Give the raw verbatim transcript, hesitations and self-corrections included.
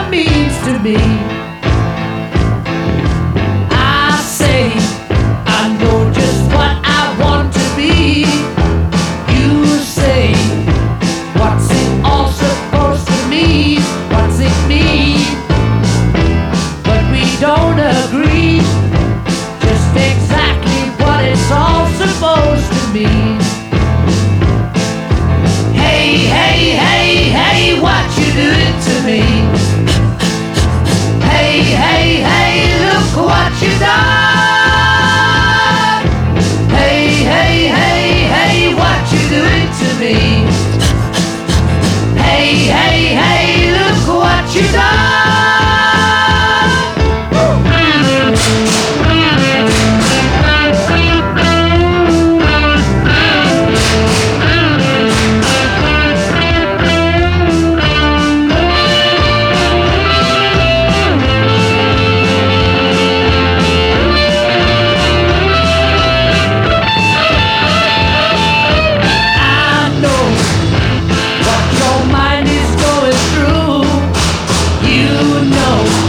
love means to me. I say I know just what I want to be. You say, what's it all supposed to mean? What's it mean? But we don't agree just exactly what it's all supposed to mean. Hey, hey, hey, hey, what you doing to me? Hey, hey, hey, look what you done. Hey, hey, hey, hey, what you doing to me? Hey, hey, hey, look what you done. Know